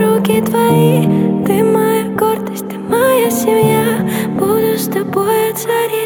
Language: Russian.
руки твои. Ты моя гордость, ты моя семья. Буду с тобой от зари.